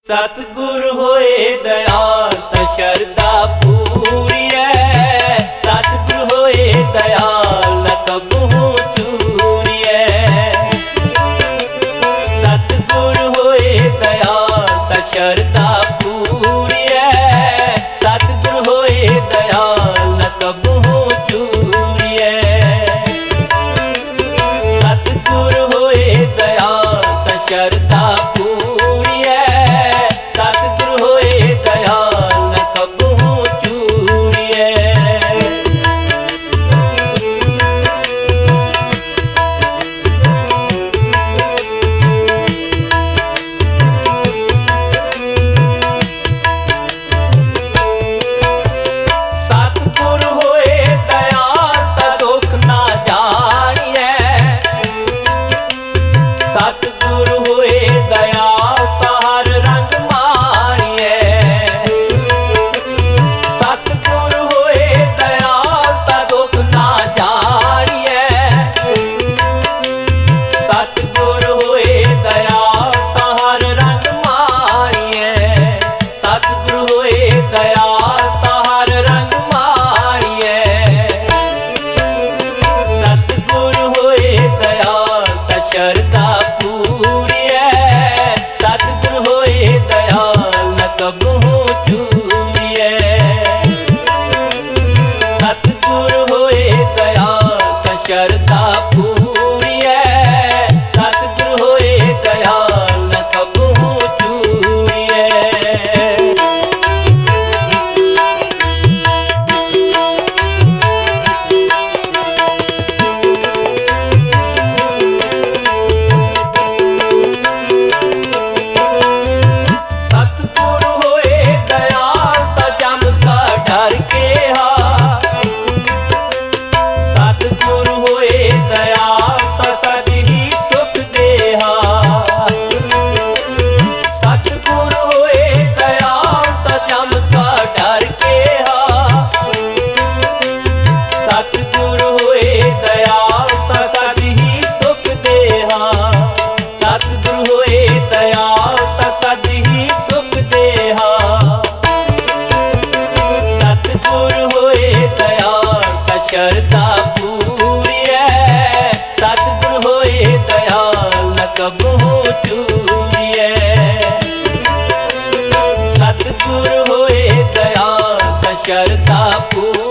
सतगुरु होए दयाल ता शरदा पूरी है। सतगुरु होए दयाल न कबहू चूरी है। सतगुरु होए दयाल ता शरदा पूरी है। सतगुरु होए दयाल न कबहू चूरी है। सतगुरु होए दयाल ता शरदा पूरी है। सतगुरु होए दयाल न कबहू चूरी है। सतगुरु होए दयाल ता दुख ना जानिए। सतगुरु होए दयाल ता हर रंग मानिए। सतगुरु होए दयाल ता दुख ना जानिए। सतगुरु होए दयाल ता हर रंग मानिए। सतगुरु होए दयाल ता हर रंग मानिए। सतगुरु होए दयाल ता शरदा पूरी है। सतगुरु होए दयाल न कबहू चूरी है। सतगुरु होए दयाल ता शरदा पूरी है। सतगुरु होए दयाल न कबहू चूरी है। सतगुरु होए दयाल ता जम का डर के हा। सतगुरु होए दयाल ता सद ही सुख देहा। सतगुरु होए दयाल ता जम का डर के हा। सतगुरु होए दयाल ता सद ही सुख देहा। सतगुरु होए दयाल ता सद ही सुख देहा। सतगुरु होए दयाल ता शरदा पूरी है। सतगुरु होए दयाल न कबहू चूरी है। सतगुरु होए दयाल ता शरदा पूरी